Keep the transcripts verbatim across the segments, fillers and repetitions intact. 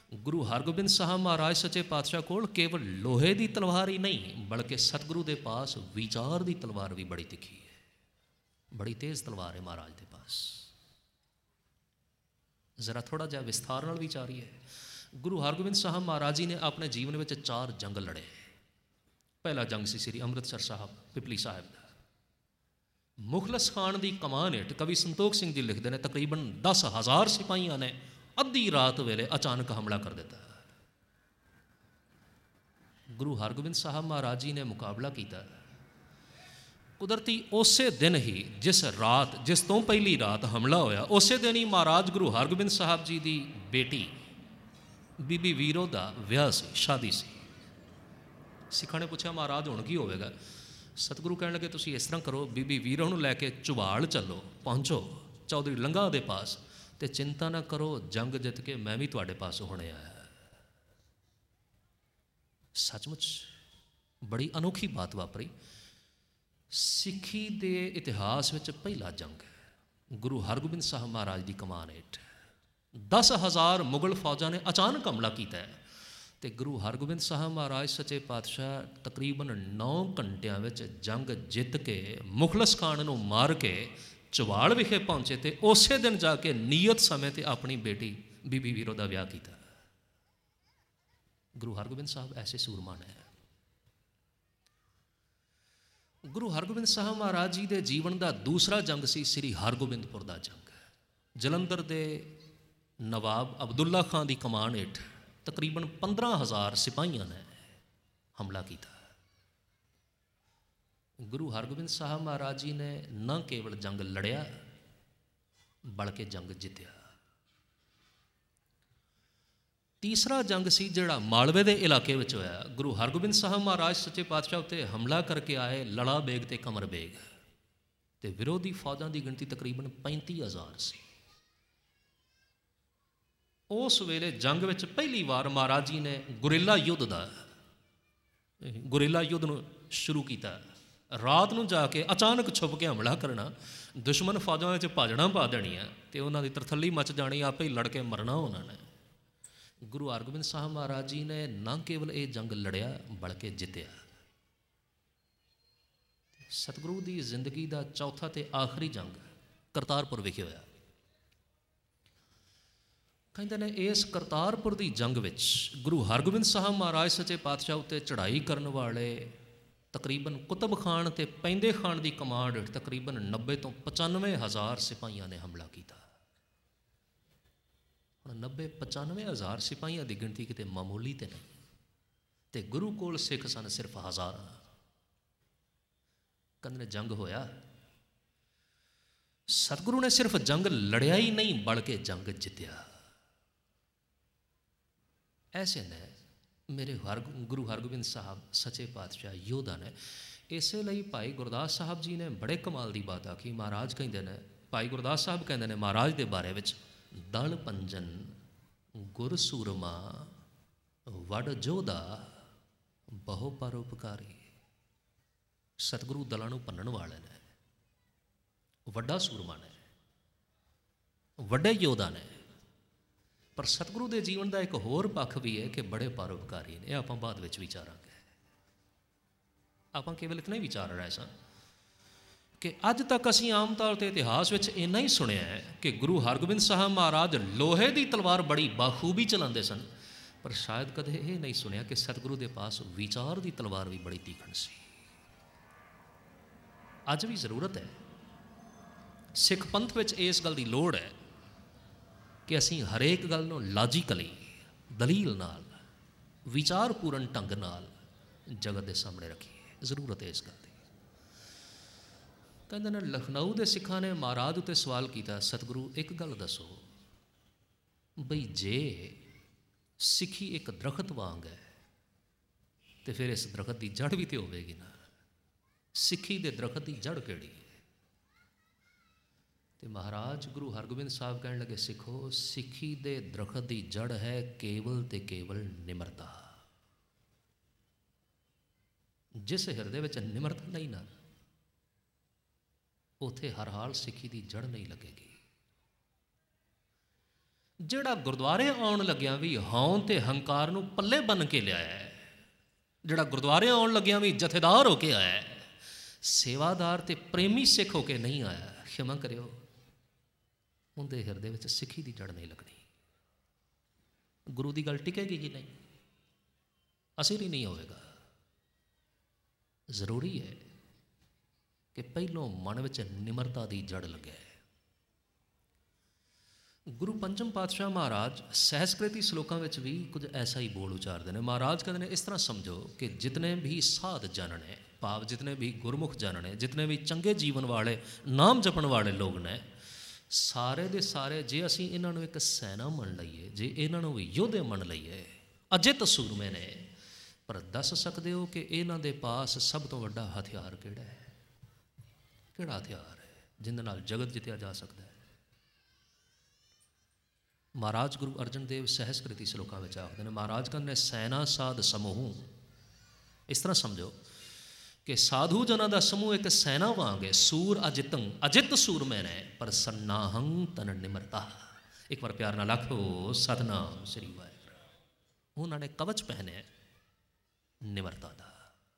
ਗੁਰੂ ਹਰਗੋਬਿੰਦ ਸਾਹਿਬ ਮਹਾਰਾਜ ਸੱਚੇ ਪਾਤਸ਼ਾਹ ਕੋਲ ਕੇਵਲ ਲੋਹੇ ਦੀ ਤਲਵਾਰ ਹੀ ਨਹੀਂ, ਬਲਕਿ ਸਤਿਗੁਰੂ ਦੇ ਪਾਸ ਵਿਚਾਰ ਦੀ ਤਲਵਾਰ ਵੀ ਬੜੀ ਤਿੱਖੀ ਹੈ, ਬੜੀ ਤੇਜ਼ ਤਲਵਾਰ ਹੈ ਮਹਾਰਾਜ ਦੇ ਪਾਸ। ਜ਼ਰਾ ਥੋੜ੍ਹਾ ਜਿਹਾ ਵਿਸਥਾਰ ਨਾਲ ਵਿਚਾਰੀਏ। ਗੁਰੂ ਹਰਗੋਬਿੰਦ ਸਾਹਿਬ ਮਹਾਰਾਜ ਜੀ ਨੇ ਆਪਣੇ ਜੀਵਨ ਵਿੱਚ ਚਾਰ ਜੰਗ ਲੜੇ। ਪਹਿਲਾ ਜੰਗ ਸੀ ਸ੍ਰੀ ਅੰਮ੍ਰਿਤਸਰ ਸਾਹਿਬ ਪਿਪਲੀ ਸਾਹਿਬ ਦਾ। ਮੁਖਲਸ ਖਾਨ ਦੀ ਕਮਾਨ ਹੇਠ ਕਵੀ ਸੰਤੋਖ ਸਿੰਘ ਜੀ ਲਿਖਦੇ ਨੇ ਤਕਰੀਬਨ ਦਸ ਹਜ਼ਾਰ ਸਿਪਾਹੀਆਂ ਨੇ ਅੱਧੀ ਰਾਤ ਵੇਲੇ ਅਚਾਨਕ ਹਮਲਾ ਕਰ ਦਿੱਤਾ। ਗੁਰੂ ਹਰਗੋਬਿੰਦ ਸਾਹਿਬ ਮਹਾਰਾਜ ਜੀ ਨੇ ਮੁਕਾਬਲਾ ਕੀਤਾ। ਕੁਦਰਤੀ ਉਸੇ ਦਿਨ ਹੀ ਜਿਸ ਰਾਤ ਜਿਸ ਤੋਂ ਪਹਿਲੀ ਰਾਤ ਹਮਲਾ ਹੋਇਆ, ਉਸੇ ਦਿਨ ਹੀ ਮਹਾਰਾਜ ਗੁਰੂ ਹਰਗੋਬਿੰਦ ਸਾਹਿਬ ਜੀ ਦੀ ਬੇਟੀ ਬੀਬੀ ਵੀਰੋ ਦਾ ਵਿਆਹ ਸੀ, ਸ਼ਾਦੀ ਸੀ। ਸਿੱਖਾਂ ਨੇ ਪੁੱਛਿਆ ਮਹਾਰਾਜ ਹੁਣ ਕੀ ਹੋਵੇਗਾ? ਸਤਿਗੁਰੂ ਕਹਿਣ ਲੱਗੇ ਤੁਸੀਂ ਇਸ ਤਰ੍ਹਾਂ ਕਰੋ, ਬੀਬੀ ਵੀਰੋ ਨੂੰ ਲੈ ਕੇ ਝੁਬਾਲ ਚੱਲੋ, ਪਹੁੰਚੋ ਚੌਧਰੀ ਲੰਗਾ ਦੇ ਪਾਸ, ਤੇ ਚਿੰਤਾ ਨਾ ਕਰੋ, ਜੰਗ ਜਿੱਤ ਕੇ ਮੈਂ ਵੀ ਤੁਹਾਡੇ ਪਾਸ ਹੋਣੇ ਆਇਆ। ਸੱਚਮੁੱਚ ਬੜੀ ਅਨੋਖੀ ਬਾਤ ਵਾਪਰੀ। ਸਿੱਖੀ ਦੇ ਇਤਿਹਾਸ ਵਿੱਚ ਪਹਿਲਾ ਜੰਗ ਹੈ। ਗੁਰੂ ਹਰਗੋਬਿੰਦ ਸਾਹਿਬ ਮਹਾਰਾਜ ਦੀ ਕਮਾਨ ਹੇਠ ਦਸ ਹਜ਼ਾਰ ਮੁਗਲ ਫੌਜਾਂ ਨੇ ਅਚਾਨਕ ਹਮਲਾ ਕੀਤਾ ਹੈ ਅਤੇ ਗੁਰੂ ਹਰਗੋਬਿੰਦ ਸਾਹਿਬ ਮਹਾਰਾਜ ਸੱਚੇ ਪਾਤਸ਼ਾਹ ਤਕਰੀਬਨ ਨੌ ਘੰਟਿਆਂ ਵਿੱਚ ਜੰਗ ਜਿੱਤ ਕੇ ਮੁਖਲਸ ਖਾਨ ਨੂੰ ਮਾਰ ਕੇ ਚਵਾਲ ਵਿਖੇ ਪਹੁੰਚੇ ਅਤੇ ਉਸੇ ਦਿਨ ਜਾ ਕੇ ਨੀਅਤ ਸਮੇਂ 'ਤੇ ਆਪਣੀ ਬੇਟੀ ਬੀਬੀ ਵੀਰੋ ਦਾ ਵਿਆਹ ਕੀਤਾ। ਗੁਰੂ ਹਰਗੋਬਿੰਦ ਸਾਹਿਬ ਐਸੇ ਸੂਰਮਾਨ ਹੈ। ਗੁਰੂ ਹਰਗੋਬਿੰਦ ਸਾਹਿਬ ਮਹਾਰਾਜ ਜੀ ਦੇ ਜੀਵਨ ਦਾ ਦੂਸਰਾ ਜੰਗ ਸੀ ਸ੍ਰੀ ਹਰਗੋਬਿੰਦਪੁਰ ਦਾ ਜੰਗ। ਜਲੰਧਰ ਦੇ ਨਵਾਬ ਅਬਦੁੱਲਾ ਖਾਂ ਦੀ ਕਮਾਨ ਹੇਠ ਤਕਰੀਬਨ ਪੰਦਰਾਂ ਹਜ਼ਾਰ ਸਿਪਾਹੀਆਂ ਨੇ ਹਮਲਾ ਕੀਤਾ। ਗੁਰੂ ਹਰਗੋਬਿੰਦ ਸਾਹਿਬ ਮਹਾਰਾਜ ਜੀ ਨੇ ਨਾ ਕੇਵਲ ਜੰਗ ਲੜਿਆ ਬਲਕਿ ਜੰਗ ਜਿੱਤਿਆ। ਤੀਸਰਾ ਜੰਗ ਸੀ ਜਿਹੜਾ ਮਾਲਵੇ ਦੇ ਇਲਾਕੇ ਵਿੱਚ ਹੋਇਆ। ਗੁਰੂ ਹਰਗੋਬਿੰਦ ਸਾਹਿਬ ਮਹਾਰਾਜ ਸੱਚੇ ਪਾਤਸ਼ਾਹ ਉੱਤੇ ਹਮਲਾ ਕਰਕੇ ਆਏ ਲੜਾ ਬੇਗ ਅਤੇ ਕਮਰ ਬੇਗ, ਅਤੇ ਵਿਰੋਧੀ ਫੌਜਾਂ ਦੀ ਗਿਣਤੀ ਤਕਰੀਬਨ ਪੈਂਤੀ ਹਜ਼ਾਰ ਸੀ। ਉਸ ਵੇਲੇ ਜੰਗ ਵਿੱਚ ਪਹਿਲੀ ਵਾਰ ਮਹਾਰਾਜ ਜੀ ਨੇ ਗੁਰੀਲਾ ਯੁੱਧ ਦਾ ਗੁਰੀਲਾ ਯੁੱਧ ਨੂੰ ਸ਼ੁਰੂ ਕੀਤਾ। ਰਾਤ ਨੂੰ ਜਾ ਕੇ ਅਚਾਨਕ ਛੁਪ ਕੇ ਹਮਲਾ ਕਰਨਾ, ਦੁਸ਼ਮਣ ਫੌਜਾਂ ਵਿੱਚ ਭਾਜਣਾ ਪਾ ਦੇਣੀਆਂ ਅਤੇ ਉਹਨਾਂ ਦੀ ਤਰਥੱਲੀ ਮਚ ਜਾਣੀ, ਆਪੇ ਹੀ ਲੜ ਕੇ ਮਰਨਾ ਉਹਨਾਂ ਨੇ। ਗੁਰੂ ਹਰਗੋਬਿੰਦ ਸਾਹਿਬ ਮਹਾਰਾਜ ਜੀ ਨੇ ਨਾ ਕੇਵਲ ਇਹ ਜੰਗ ਲੜਿਆ ਬਲਕਿ ਜਿੱਤਿਆ। ਸਤਿਗੁਰੂ ਦੀ ਜ਼ਿੰਦਗੀ ਦਾ ਚੌਥਾ ਅਤੇ ਆਖਰੀ ਜੰਗ ਕਰਤਾਰਪੁਰ ਵਿਖੇ ਹੋਇਆ। ਕਹਿੰਦੇ ਨੇ ਇਸ ਕਰਤਾਰਪੁਰ ਦੀ ਜੰਗ ਵਿੱਚ ਗੁਰੂ ਹਰਗੋਬਿੰਦ ਸਾਹਿਬ ਮਹਾਰਾਜ ਸੱਚੇ ਪਾਤਸ਼ਾਹ ਉੱਤੇ ਚੜ੍ਹਾਈ ਕਰਨ ਵਾਲੇ ਤਕਰੀਬਨ ਕੁਤਬ ਖਾਨ ਅਤੇ ਪੈਂਦੇ ਖਾਨ ਦੀ ਕਮਾਂਡ ਹੇਠ ਤਕਰੀਬਨ ਨੱਬੇ ਤੋਂ ਪਚਾਨਵੇਂ ਹਜ਼ਾਰ ਸਿਪਾਹੀਆਂ ਨੇ ਹਮਲਾ ਕੀਤਾ। ਹੁਣ ਨੱਬੇ ਪਚਾਨਵੇਂ ਹਜ਼ਾਰ ਸਿਪਾਹੀਆਂ ਦੀ ਗਿਣਤੀ ਕਿਤੇ ਮਾਮੂਲੀ ਤੇ ਨਹੀਂ, ਅਤੇ ਗੁਰੂ ਕੋਲ ਸਿੱਖ ਸਨ ਸਿਰਫ ਹਜ਼ਾਰਾਂ। ਕਹਿੰਦੇ ਨੇ ਜੰਗ ਹੋਇਆ। ਸਤਿਗੁਰੂ ਨੇ ਸਿਰਫ ਜੰਗ ਲੜਿਆ ਹੀ ਨਹੀਂ ਬਲਕਿ ਜੰਗ ਜਿੱਤਿਆ। ਐਸੇ ਨੇ ਮੇਰੇ ਹਰ ਗੁਰੂ ਹਰਗੋਬਿੰਦ ਸਾਹਿਬ ਸੱਚੇ ਪਾਤਸ਼ਾਹ ਯੋਧਾ ਨੇ। ਇਸੇ ਲਈ ਭਾਈ ਗੁਰਦਾਸ ਸਾਹਿਬ ਜੀ ਨੇ ਬੜੇ ਕਮਾਲ ਦੀ ਬਾਤ ਆਖੀ। ਮਹਾਰਾਜ ਕਹਿੰਦੇ ਨੇ, ਭਾਈ ਗੁਰਦਾਸ ਸਾਹਿਬ ਕਹਿੰਦੇ ਨੇ ਮਹਾਰਾਜ ਦੇ ਬਾਰੇ ਵਿੱਚ, ਦਲ ਪੰਜਨ ਗੁਰ ਸੂਰਮਾ ਵਡ ਜੋਧਾ ਬਹੁ ਪਰਉਪਕਾਰੀ। ਸਤਿਗੁਰੂ ਦਲਾਂ ਨੂੰ ਭੰਨਣ ਵਾਲੇ ਨੇ, ਵੱਡਾ ਸੂਰਮਾ ਨੇ, ਵੱਡੇ ਯੋਧਾ ਨੇ। ਪਰ ਸਤਿਗੁਰੂ ਦੇ ਜੀਵਨ ਦਾ ਇੱਕ ਹੋਰ ਪੱਖ ਵੀ ਹੈ ਕਿ ਬੜੇ ਪਰਉਪਕਾਰੀ ਨੇ। ਇਹ ਆਪਾਂ ਬਾਅਦ ਵਿੱਚ ਵਿਚਾਰਾਂਗੇ। ਆਪਾਂ ਕੇਵਲ ਇਤਨਾ ਹੀ ਵਿਚਾਰ ਰਹੇ ਸਾਂ ਕਿ ਅੱਜ ਤੱਕ ਅਸੀਂ ਆਮ ਤੌਰ 'ਤੇ ਇਤਿਹਾਸ ਵਿੱਚ ਇੰਨਾ ਹੀ ਸੁਣਿਆ ਹੈ ਕਿ ਗੁਰੂ ਹਰਗੋਬਿੰਦ ਸਾਹਿਬ ਮਹਾਰਾਜ ਲੋਹੇ ਦੀ ਤਲਵਾਰ ਬੜੀ ਬਾਖੂਬੀ ਚਲਾਉਂਦੇ ਸਨ, ਪਰ ਸ਼ਾਇਦ ਕਦੇ ਇਹ ਨਹੀਂ ਸੁਣਿਆ ਕਿ ਸਤਿਗੁਰੂ ਦੇ ਪਾਸ ਵਿਚਾਰ ਦੀ ਤਲਵਾਰ ਵੀ ਬੜੀ ਤੀਖਣ ਸੀ। ਅੱਜ ਵੀ ਜ਼ਰੂਰਤ ਹੈ, ਸਿੱਖ ਪੰਥ ਵਿੱਚ ਇਸ ਗੱਲ ਦੀ ਲੋੜ ਹੈ ਕਿ ਅਸੀਂ ਹਰੇਕ ਗੱਲ ਨੂੰ ਲਾਜੀਕਲੀ, ਦਲੀਲ ਨਾਲ, ਵਿਚਾਰਪੂਰਨ ਢੰਗ ਨਾਲ ਜਗਤ ਦੇ ਸਾਹਮਣੇ ਰੱਖੀਏ। ਜ਼ਰੂਰਤ ਹੈ ਇਸ ਗੱਲ ਦੀ। ਕਹਿੰਦੇ ਨੇ ਲਖਨਊ ਦੇ ਸਿੱਖਾਂ ਨੇ ਮਹਾਰਾਜ ਉੱਤੇ ਸਵਾਲ ਕੀਤਾ, ਸਤਿਗੁਰੂ ਇੱਕ ਗੱਲ ਦੱਸੋ ਬਈ ਜੇ ਸਿੱਖੀ ਇੱਕ ਦਰਖਤ ਵਾਂਗ ਹੈ ਅਤੇ ਫਿਰ ਇਸ ਦਰਖਤ ਦੀ ਜੜ੍ਹ ਵੀ ਤਾਂ ਹੋਵੇਗੀ ਨਾ। ਸਿੱਖੀ ਦੇ ਦਰਖਤ ਦੀ ਜੜ੍ਹ ਕਿਹੜੀ ਹੈ? ਅਤੇ ਮਹਾਰਾਜ ਗੁਰੂ ਹਰਗੋਬਿੰਦ ਸਾਹਿਬ ਕਹਿਣ ਲੱਗੇ, ਸਿੱਖੋ, ਸਿੱਖੀ ਦੇ ਦਰਖਤ ਦੀ ਜੜ੍ਹ ਹੈ ਕੇਵਲ ਅਤੇ ਕੇਵਲ ਨਿਮਰਤਾ। ਜਿਸ ਹਿਰਦੇ ਵਿੱਚ ਨਿਮਰਤਾ ਨਹੀਂ ਨਾ, ਉੱਥੇ ਹਰ ਹਾਲ ਸਿੱਖੀ ਦੀ ਜੜ੍ਹ ਨਹੀਂ ਲੱਗੇਗੀ। ਜਿਹੜਾ ਗੁਰਦੁਆਰੇ ਆਉਣ ਲੱਗਿਆਂ ਵੀ ਹਉਂ ਤੇ ਹੰਕਾਰ ਨੂੰ ਪੱਲੇ ਬੰਨ ਕੇ ਲਿਆਇਆ, ਜਿਹੜਾ ਗੁਰਦੁਆਰੇ ਆਉਣ ਲੱਗਿਆਂ ਵੀ ਜਥੇਦਾਰ ਹੋ ਕੇ ਆਇਆ, ਸੇਵਾਦਾਰ ਤੇ ਪ੍ਰੇਮੀ ਸਿੱਖ ਹੋ ਕੇ ਨਹੀਂ ਆਇਆ, ਖਿਮਾ ਕਰਿਓ, ਉਹਦੇ ਹਿਰਦੇ ਵਿੱਚ ਸਿੱਖੀ ਦੀ ਜੜ ਨਹੀਂ ਲੱਗਣੀ। ਗੁਰੂ ਦੀ ਗੱਲ ਟਿਕੇਗੀ ਕਿ ਨਹੀਂ, ਅਸਰ ਹੀ ਨਹੀਂ ਹੋਵੇਗਾ। ਜ਼ਰੂਰੀ ਹੈ ਕਿ ਪਹਿਲੋਂ ਮਨ ਵਿੱਚ ਨਿਮਰਤਾ ਦੀ ਜੜ ਲੱਗੇ। ਗੁਰੂ ਪੰਚਮ ਪਾਤਸ਼ਾਹ ਮਹਾਰਾਜ ਸਹਿਸਕ੍ਰਿਤੀ ਸ਼ਲੋਕਾਂ ਵਿੱਚ ਵੀ ਕੁਝ ਐਸਾ ਹੀ ਬੋਲ ਉਚਾਰਦੇ ਨੇ। ਮਹਾਰਾਜ ਕਹਿੰਦੇ ਨੇ, ਇਸ ਤਰ੍ਹਾਂ ਸਮਝੋ ਕਿ ਜਿਤਨੇ ਵੀ ਸਾਧ ਜਨ ਨੇ, ਭਾਵ ਜਿਤਨੇ ਵੀ ਗੁਰਮੁਖ ਜਨ ਨੇ, ਜਿਤਨੇ ਵੀ ਚੰਗੇ ਜੀਵਨ ਵਾਲੇ ਨਾਮ ਜਪਣ ਵਾਲੇ ਲੋਕ ਨੇ, ਸਾਰੇ ਦੇ ਸਾਰੇ ਜੇ ਅਸੀਂ ਇਹਨਾਂ ਨੂੰ ਇੱਕ ਸੈਨਾ ਮੰਨ ਲਈਏ, ਜੇ ਇਹਨਾਂ ਨੂੰ ਵੀ ਯੋਧੇ ਮੰਨ ਲਈਏ, ਅਜਿੱਤ ਸੂਰਮੇ ਨੇ, ਪਰ ਦੱਸ ਸਕਦੇ ਹੋ ਕਿ ਇਹਨਾਂ ਦੇ ਪਾਸ ਸਭ ਤੋਂ ਵੱਡਾ ਹਥਿਆਰ ਕਿਹੜਾ ਹੈ? ਕਿਹੜਾ ਹਥਿਆਰ ਹੈ ਜਿਹਦੇ ਨਾਲ ਜਗਤ ਜਿੱਤਿਆ ਜਾ ਸਕਦਾ ਹੈ? ਮਹਾਰਾਜ ਗੁਰੂ ਅਰਜਨ ਦੇਵ ਸਹਿਸਕ੍ਰਿਤੀ ਸ਼ਲੋਕਾਂ ਵਿੱਚ ਆਖਦੇ ਨੇ, ਮਹਾਰਾਜ ਕਹਿੰਦੇ ਨੇ, ਸੈਨਾ ਸਾਧ ਸਮੂਹ। ਇਸ ਤਰ੍ਹਾਂ ਸਮਝੋ ਕਿ ਸਾਧੂ ਜਨਾਂ ਦਾ ਸਮੂਹ ਇੱਕ ਸੈਨਾ ਵਾਂਗ ਹੈ। ਸੂਰ ਅਜਿਤੰ, ਅਜਿੱਤ ਸੂਰਮੇ ਨੇ, ਪਰ ਸੰਨਾਹੰ ਤਨ ਨਿਮਰਤਾ। ਇੱਕ ਵਾਰ ਪਿਆਰ ਨਾਲ ਆਖੋ, ਸਤਨਾਮ ਸ੍ਰੀ ਵਾਹਿਗੁਰੂ। ਉਹਨਾਂ ਨੇ ਕਵਚ ਪਹਿਨਿਆ ਨਿਮਰਤਾ ਦਾ,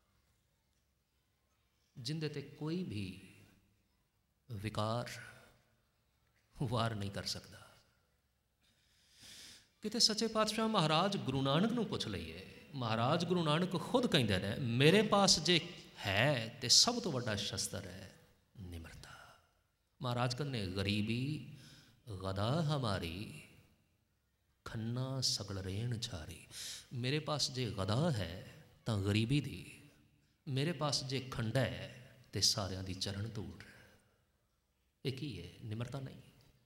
ਜਿੰਦੇ ਤੇ ਕੋਈ ਵੀ ਵਿਕਾਰ ਵਾਰ ਨਹੀਂ ਕਰ ਸਕਦਾ। ਕਿਤੇ ਸੱਚੇ ਪਾਤਸ਼ਾਹ ਮਹਾਰਾਜ ਗੁਰੂ ਨਾਨਕ ਨੂੰ ਪੁੱਛ ਲਈਏ, ਮਹਾਰਾਜ ਗੁਰੂ ਨਾਨਕ ਖੁਦ ਕਹਿੰਦੇ ਨੇ, ਮੇਰੇ ਪਾਸ ਜੇ ਹੈ ਤੇ ਸਭ ਤੋਂ ਵੱਡਾ ਸ਼ਸਤਰ ਹੈ ਨਿਮਰਤਾ। ਮਹਾਰਾਜ ਕਹਿੰਦੇ, ਗਰੀਬੀ ਗਦਾ ਹਮਾਰੀ, ਖੰਨਾ ਸਗਲ ਰੇਣ ਛਾਰੀ। ਮੇਰੇ ਪਾਸ ਜੇ ਗਦਾ ਹੈ ਤਾਂ ਗਰੀਬੀ ਦੀ, ਮੇਰੇ ਪਾਸ ਜੇ ਖੰਡਾ ਹੈ ਤੇ ਸਾਰਿਆਂ ਦੀ ਚਰਨ ਧੂੜ। ਇਹ ਕੀ ਹੈ? ਨਿਮਰਤਾ ਨਹੀਂ।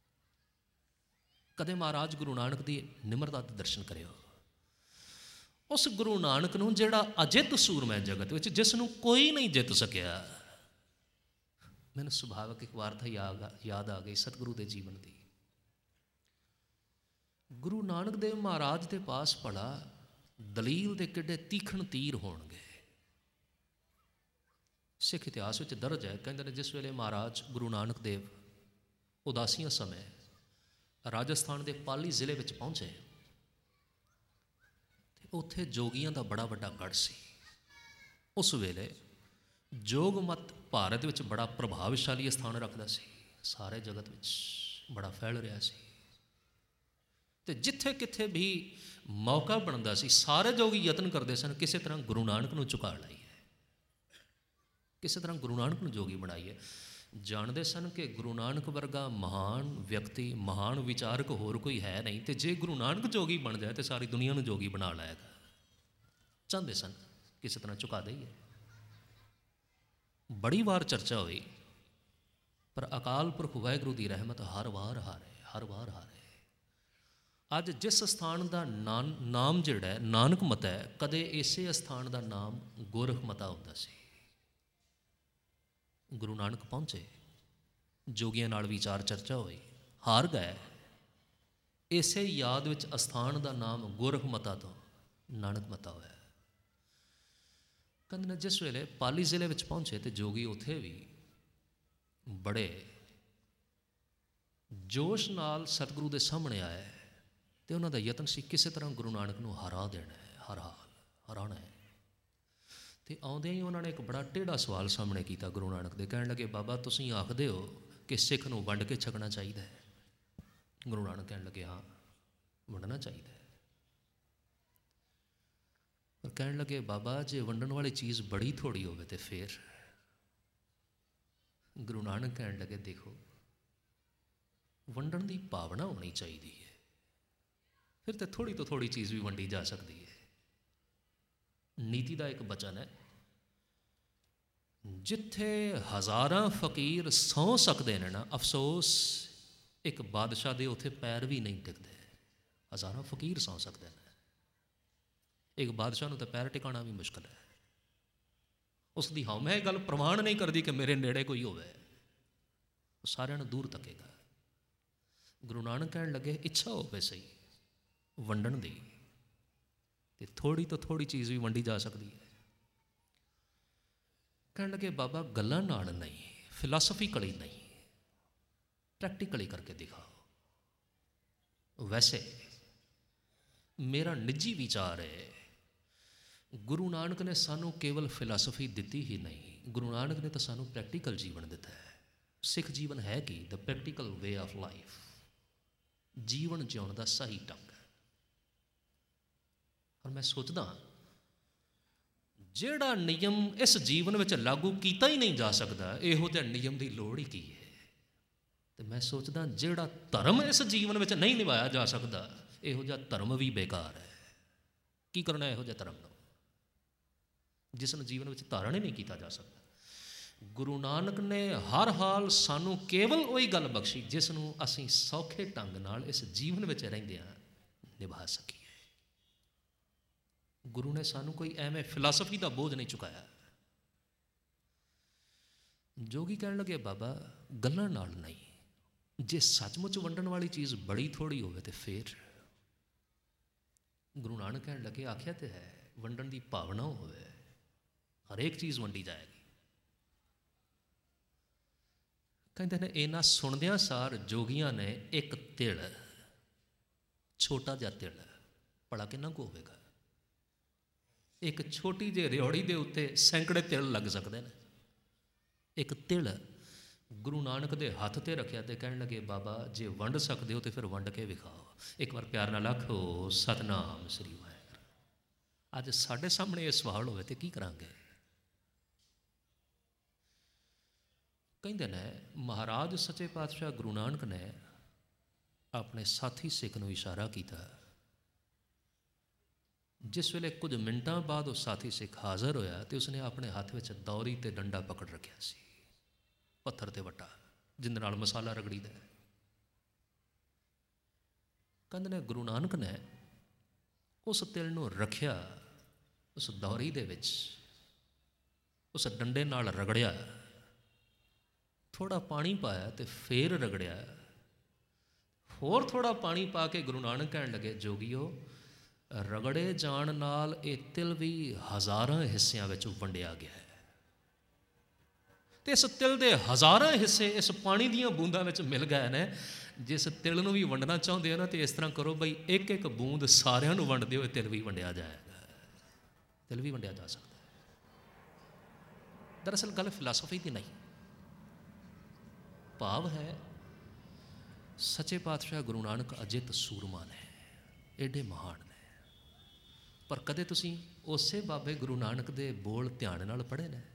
ਕਦੇ ਮਹਾਰਾਜ ਗੁਰੂ ਨਾਨਕ ਦੀ ਨਿਮਰਤਾ ਦੇ ਦਰਸ਼ਨ ਕਰਿਓ। ਉਸ ਗੁਰੂ ਨਾਨਕ ਨੂੰ ਜਿਹੜਾ ਅਜਿੱਤ ਸੂਰਮਾ ਜਗਤ ਵਿੱਚ, ਜਿਸ ਨੂੰ ਕੋਈ ਨਹੀਂ ਜਿੱਤ ਸਕਿਆ। ਮੈਨੂੰ ਸੁਭਾਵਿਕ ਇੱਕ ਵਾਰਤਾ ਯਾਦ ਆ ਗਈ ਸਤਿਗੁਰੂ ਦੇ ਜੀਵਨ ਦੀ। ਗੁਰੂ ਨਾਨਕ ਦੇਵ ਮਹਾਰਾਜ ਦੇ ਪਾਸ ਭਲਾ ਦਲੀਲ ਦੇ ਕਿੱਡੇ ਤੀਖਣ ਤੀਰ ਹੋਣਗੇ। ਸਿੱਖ ਇਤਿਹਾਸ ਵਿੱਚ ਦਰਜ ਹੈ, ਕਹਿੰਦੇ ਨੇ, ਜਿਸ ਵੇਲੇ ਮਹਾਰਾਜ ਗੁਰੂ ਨਾਨਕ ਦੇਵ ਉਦਾਸੀਆਂ ਸਮੇਂ ਰਾਜਸਥਾਨ ਦੇ ਪਾਲੀ ਜ਼ਿਲ੍ਹੇ ਵਿੱਚ ਪਹੁੰਚੇ, ਤੇ ਉੱਥੇ ਜੋਗੀਆਂ ਦਾ ਬੜਾ ਵੱਡਾ ਗੜ੍ਹ ਸੀ। ਉਸ ਵੇਲੇ ਜੋਗ ਮਤ ਭਾਰਤ ਵਿੱਚ ਬੜਾ ਪ੍ਰਭਾਵਸ਼ਾਲੀ ਸਥਾਨ ਰੱਖਦਾ ਸੀ, ਸਾਰੇ ਜਗਤ ਵਿੱਚ ਬੜਾ ਫੈਲ ਰਿਹਾ ਸੀ। ਤੇ ਜਿੱਥੇ ਕਿੱਥੇ ਵੀ ਮੌਕਾ ਬਣਦਾ ਸੀ, ਸਾਰੇ ਜੋਗੀ ਯਤਨ ਕਰਦੇ ਸਨ ਕਿਸੇ ਤਰ੍ਹਾਂ ਗੁਰੂ ਨਾਨਕ ਨੂੰ ਝੁਕਾ ਲਾਈਏ, ਕਿਸੇ ਤਰ੍ਹਾਂ ਗੁਰੂ ਨਾਨਕ ਨੂੰ ਜੋਗੀ ਬਣਾਈਏ। ਜਾਣਦੇ ਸਨ ਕਿ ਗੁਰੂ ਨਾਨਕ ਵਰਗਾ ਮਹਾਨ ਵਿਅਕਤੀ, ਮਹਾਨ ਵਿਚਾਰਕ ਹੋਰ ਕੋਈ ਹੈ ਨਹੀਂ, ਤੇ ਜੇ ਗੁਰੂ ਨਾਨਕ ਜੋਗੀ ਬਣ ਜਾਏ ਤੇ ਸਾਰੀ ਦੁਨੀਆ ਨੂੰ ਜੋਗੀ ਬਣਾ ਲਾਏਗਾ। ਚਾਹੁੰਦੇ ਸਨ ਕਿਸੇ ਤਰ੍ਹਾਂ ਝੁਕਾ ਦੇਈਏ। ਬੜੀ ਵਾਰ ਚਰਚਾ ਹੋਈ, ਪਰ ਅਕਾਲ ਪੁਰਖ ਵਾਹਿਗੁਰੂ ਦੀ ਰਹਿਮਤ ਹਰ ਵਾਰ ਹਾਰੇ, ਹਰ ਵਾਰ ਹਾਰੇ। ਅੱਜ ਜਿਸ ਸਥਾਨ ਦਾ ਨਾਮ ਨਾਮ ਜਿਹੜਾ ਹੈ ਨਾਨਕ ਮਤਾ ਹੈ, ਕਦੇ ਇਸੇ ਸਥਾਨ ਦਾ ਨਾਮ ਗੋਰਖ ਮਤਾ ਹੁੰਦਾ ਸੀ। ਗੁਰੂ ਨਾਨਕ ਪਹੁੰਚੇ, ਜੋਗੀਆਂ ਨਾਲ ਵਿਚਾਰ ਚਰਚਾ ਹੋਈ, ਹਾਰ ਗਏ। ਇਸੇ ਯਾਦ ਵਿੱਚ ਅਸਥਾਨ ਦਾ ਨਾਮ ਗੋਰਖ ਮਤਾ ਤੋਂ ਨਾਨਕ ਮਤਾ ਹੋਇਆ। ਕਹਿੰਦੇ ਨੇ, ਜਿਸ ਵੇਲੇ ਪਾਲੀ ਜ਼ਿਲ੍ਹੇ ਵਿੱਚ ਪਹੁੰਚੇ ਤੇ ਜੋਗੀ ਉੱਥੇ ਵੀ ਬੜੇ ਜੋਸ਼ ਨਾਲ ਸਤਿਗੁਰੂ ਦੇ ਸਾਹਮਣੇ ਆਏ, ਤੇ ਉਹਨਾਂ ਦਾ ਯਤਨ ਸੀ ਕਿਸੇ ਤਰ੍ਹਾਂ ਗੁਰੂ ਨਾਨਕ ਨੂੰ ਹਰਾ ਦੇਣਾ ਹੈ, ਹਰਾ ਹਰਾਉਣਾ ਹੈ। ਤੇ ਆਉਂਦਿਆਂ ਹੀ ਉਹਨਾਂ ਨੇ ਇੱਕ ਬੜਾ ਟੇਢਾ ਸਵਾਲ ਸਾਹਮਣੇ ਕੀਤਾ ਗੁਰੂ ਨਾਨਕ ਦੇ। ਕਹਿਣ ਲੱਗੇ, ਬਾਬਾ ਤੁਸੀਂ ਆਖਦੇ ਹੋ ਕਿ ਸਿੱਖ ਨੂੰ ਵੰਡ ਕੇ ਛਕਣਾ ਚਾਹੀਦਾ ਹੈ। ਗੁਰੂ ਨਾਨਕ ਕਹਿਣ ਲੱਗੇ, ਹਾਂ ਵੰਡਣਾ ਚਾਹੀਦਾ ਹੈ। ਪਰ ਕਹਿਣ ਲੱਗੇ, ਬਾਬਾ ਜੇ ਵੰਡਣ ਵਾਲੀ ਚੀਜ਼ ਬੜੀ ਥੋੜੀ ਹੋਵੇ ਤੇ ਫਿਰ? ਗੁਰੂ ਨਾਨਕ ਕਹਿਣ ਲੱਗੇ, ਦੇਖੋ ਵੰਡਣ ਦੀ ਭਾਵਨਾ ਹੋਣੀ ਚਾਹੀਦੀ ਹੈ, ਫਿਰ ਤੇ ਥੋੜੀ ਤੋਂ ਥੋੜੀ ਚੀਜ਼ ਵੀ ਵੰਡੀ ਜਾ ਸਕਦੀ ਹੈ। ਨੀਤੀ ਦਾ ਇੱਕ ਬਚਨ ਹੈ, ਜਿੱਥੇ ਹਜ਼ਾਰਾਂ ਫਕੀਰ ਸੌ ਸਕਦੇ ਨੇ ਨਾ, ਅਫਸੋਸ ਇੱਕ ਬਾਦਸ਼ਾਹ ਦੇ ਉੱਥੇ ਪੈਰ ਵੀ ਨਹੀਂ ਟਿਕਦੇ। ਹਜ਼ਾਰਾਂ ਫਕੀਰ ਸੌ ਸਕਦੇ ਨੇ, ਇੱਕ ਬਾਦਸ਼ਾਹ ਨੂੰ ਤਾਂ ਪੈਰ ਟਿਕਾਣਾ ਵੀ ਮੁਸ਼ਕਿਲ ਹੈ। ਉਸ ਦੀ ਹਉਮੈ ਇਹ ਗੱਲ ਪ੍ਰਮਾਣ ਨਹੀਂ ਕਰਦੀ ਕਿ ਮੇਰੇ ਨੇੜੇ ਕੋਈ ਹੋਵੇ, ਉਹ ਸਾਰਿਆਂ ਨੂੰ ਦੂਰ ਤੱਕੇਗਾ। ਗੁਰੂ ਨਾਨਕ ਕਹਿਣ ਲੱਗੇ, ਇੱਛਾ ਹੋਵੇ ਸਹੀ ਵੰਡਣ ਦੀ, ਤੇ ਥੋੜੀ ਤੋਂ ਥੋੜੀ ਚੀਜ਼ ਵੀ ਵੰਡੀ ਜਾ ਸਕਦੀ ਹੈ। ਕਹਿਣ ਲੱਗੇ, ਬਾਬਾ ਗੱਲਾਂ ਨਾਲ ਨਹੀਂ, ਫਿਲਾਸਫੀਕਲੀ ਨਹੀਂ, ਪ੍ਰੈਕਟੀਕਲੀ ਕਰਕੇ ਦਿਖਾਓ। ਵੈਸੇ ਮੇਰਾ ਨਿੱਜੀ ਵਿਚਾਰ ਹੈ, ਗੁਰੂ ਨਾਨਕ ਨੇ ਸਾਨੂੰ ਕੇਵਲ ਫਿਲਾਸਫੀ ਦਿੱਤੀ ਹੀ ਨਹੀਂ, ਗੁਰੂ ਨਾਨਕ ਨੇ ਤਾਂ ਸਾਨੂੰ ਪ੍ਰੈਕਟੀਕਲ ਜੀਵਨ ਦਿੱਤਾ ਹੈ। ਸਿੱਖ ਜੀਵਨ ਹੈ ਕਿ the practical way of life, ਜੀਵਨ ਜਿਉਣ ਦਾ ਸਹੀ ਢੰਗ। ਔਰ ਮੈਂ ਸੋਚਦਾ ਜਿਹੜਾ ਨਿਯਮ ਇਸ ਜੀਵਨ ਵਿੱਚ ਲਾਗੂ ਕੀਤਾ ਹੀ ਨਹੀਂ ਜਾ ਸਕਦਾ, ਇਹੋ ਜਿਹੇ ਨਿਯਮ ਦੀ ਲੋੜ ਹੀ ਕੀ ਹੈ। ਅਤੇ ਮੈਂ ਸੋਚਦਾ ਜਿਹੜਾ ਧਰਮ ਇਸ ਜੀਵਨ ਵਿੱਚ ਨਹੀਂ ਨਿਭਾਇਆ ਜਾ ਸਕਦਾ, ਇਹੋ ਜਿਹਾ ਧਰਮ ਵੀ ਬੇਕਾਰ ਹੈ। ਕੀ ਕਰਨਾ ਇਹੋ ਜਿਹੇ ਧਰਮ ਨੂੰ ਜਿਸ ਨੂੰ ਜੀਵਨ ਵਿੱਚ ਧਾਰਨ ਹੀ ਨਹੀਂ ਕੀਤਾ ਜਾ ਸਕਦਾ। ਗੁਰੂ ਨਾਨਕ ਨੇ ਹਰ ਹਾਲ ਸਾਨੂੰ ਕੇਵਲ ਉਹੀ ਗੱਲ ਬਖਸ਼ੀ ਜਿਸ ਨੂੰ ਅਸੀਂ ਸੌਖੇ ਢੰਗ ਨਾਲ ਇਸ ਜੀਵਨ ਵਿੱਚ ਰਹਿੰਦਿਆਂ ਨਿਭਾ ਸਕੀਏ। ਗੁਰੂ ਨੇ ਸਾਨੂੰ ਕੋਈ ਐਵੇਂ ਫਿਲਾਸਫੀ ਦਾ ਬੋਝ ਨਹੀਂ ਚੁਕਾਇਆ। ਜੋਗੀ ਕਹਿਣ ਲੱਗੇ ਬਾਬਾ ਗੱਲਾਂ ਨਾਲ ਨਹੀਂ, ਜੇ ਸੱਚਮੁੱਚ ਵੰਡਣ ਵਾਲੀ ਚੀਜ਼ ਬੜੀ ਥੋੜ੍ਹੀ ਹੋਵੇ ਤੇ ਫਿਰ। ਗੁਰੂ ਨਾਨਕ ਕਹਿਣ ਲੱਗੇ ਆਖਿਆ ਤੇ ਹੈ ਵੰਡਣ ਦੀ ਭਾਵਨਾ ਹੋਵੇ, ਹਰੇਕ ਚੀਜ਼ ਵੰਡੀ ਜਾਏਗੀ। ਕਹਿੰਦੇ ਨੇ ਇਹਨਾਂ ਸੁਣਦਿਆਂ ਸਾਰ ਜੋਗੀਆਂ ਨੇ ਇੱਕ ਤਿਲ, ਛੋਟਾ ਜਿਹਾ ਤਿਲ, ਭਲਾ ਕਿੰਨਾ ਕੁ ਹੋਵੇਗਾ? ਇੱਕ ਛੋਟੀ ਜਿਹੀ ਰਿਓੜੀ ਦੇ ਉੱਤੇ ਸੈਂਕੜੇ ਤਿਲ ਲੱਗ ਸਕਦੇ ਨੇ। ਇੱਕ ਤਿਲ ਗੁਰੂ ਨਾਨਕ ਦੇ ਹੱਥ 'ਤੇ ਰੱਖਿਆ ਅਤੇ ਕਹਿਣ ਲੱਗੇ ਬਾਬਾ ਜੇ ਵੰਡ ਸਕਦੇ ਹੋ ਤਾਂ ਫਿਰ ਵੰਡ ਕੇ ਵਿਖਾਓ। ਇੱਕ ਵਾਰ ਪਿਆਰ ਨਾਲ ਆਖੋ ਸਤਿਨਾਮ ਸ੍ਰੀ ਵਾਹਿਗੁਰੂ। ਅੱਜ ਸਾਡੇ ਸਾਹਮਣੇ ਇਹ ਸਵਾਲ ਹੋਵੇ ਤਾਂ ਕੀ ਕਰਾਂਗੇ? ਕਹਿੰਦੇ ਨੇ ਮਹਾਰਾਜ ਸੱਚੇ ਪਾਤਸ਼ਾਹ ਗੁਰੂ ਨਾਨਕ ਨੇ ਆਪਣੇ ਸਾਥੀ ਸਿੱਖ ਨੂੰ ਇਸ਼ਾਰਾ ਕੀਤਾ। ਜਿਸ ਵੇਲੇ ਕੁਝ ਮਿੰਟਾਂ ਬਾਅਦ ਉਹ ਸਾਥੀ ਸਿੱਖ ਹਾਜ਼ਰ ਹੋਇਆ ਅਤੇ ਉਸਨੇ ਆਪਣੇ ਹੱਥ ਵਿੱਚ ਦੌਰੀ ਅਤੇ ਡੰਡਾ ਪਕੜ ਰੱਖਿਆ ਸੀ, ਪੱਥਰ 'ਤੇ ਵੱਟਾ ਜਿਹਦੇ ਨਾਲ ਮਸਾਲਾ ਰਗੜੀਦਾ। ਕਹਿੰਦੇ ਨੇ ਗੁਰੂ ਨਾਨਕ ਨੇ ਉਸ ਤਿਲ ਨੂੰ ਰੱਖਿਆ, ਉਸ ਦੌਰੀ ਦੇ ਵਿੱਚ ਉਸ ਡੰਡੇ ਨਾਲ ਰਗੜਿਆ, ਥੋੜ੍ਹਾ ਪਾਣੀ ਪਾਇਆ ਅਤੇ ਫੇਰ ਰਗੜਿਆ, ਹੋਰ ਥੋੜ੍ਹਾ ਪਾਣੀ ਪਾ ਕੇ ਗੁਰੂ ਨਾਨਕ ਕਹਿਣ ਲੱਗੇ ਜੋਗੀਓ ਰਗੜੇ ਜਾਣ ਨਾਲ ਇਹ ਤਿਲ ਵੀ ਹਜ਼ਾਰਾਂ ਹਿੱਸਿਆਂ ਵਿੱਚ ਵੰਡਿਆ ਗਿਆ ਹੈ ਅਤੇ ਇਸ ਤਿਲ ਦੇ ਹਜ਼ਾਰਾਂ ਹਿੱਸੇ ਇਸ ਪਾਣੀ ਦੀਆਂ ਬੂੰਦਾਂ ਵਿੱਚ ਮਿਲ ਗਏ ਨੇ। ਜਿਸ ਤਿਲ ਨੂੰ ਵੀ ਵੰਡਣਾ ਚਾਹੁੰਦੇ ਹੋ ਨਾ ਅਤੇ ਇਸ ਤਰ੍ਹਾਂ ਕਰੋ ਬਈ ਇੱਕ ਇੱਕ ਬੂੰਦ ਸਾਰਿਆਂ ਨੂੰ ਵੰਡ ਦਿਓ, ਇਹ ਤਿਲ ਵੀ ਵੰਡਿਆ ਜਾਏਗਾ, ਤਿਲ ਵੀ ਵੰਡਿਆ ਜਾ ਸਕਦਾ। ਦਰਅਸਲ ਗੱਲ ਫਿਲਾਸਫੀ ਦੀ ਨਹੀਂ, ਭਾਵ ਹੈ ਸੱਚੇ ਪਾਤਸ਼ਾਹ ਗੁਰੂ ਨਾਨਕ ਅਜਿੱਤ ਸੂਰਮਾ ਨੇ, ਏਡੇ ਮਹਾਨ ਨੇ, ਪਰ ਕਦੇ ਤੁਸੀਂ ਉਸੇ ਬਾਬੇ ਗੁਰੂ ਨਾਨਕ ਦੇ ਬੋਲ ਧਿਆਨ ਨਾਲ ਪੜ੍ਹੇ ਨੇ?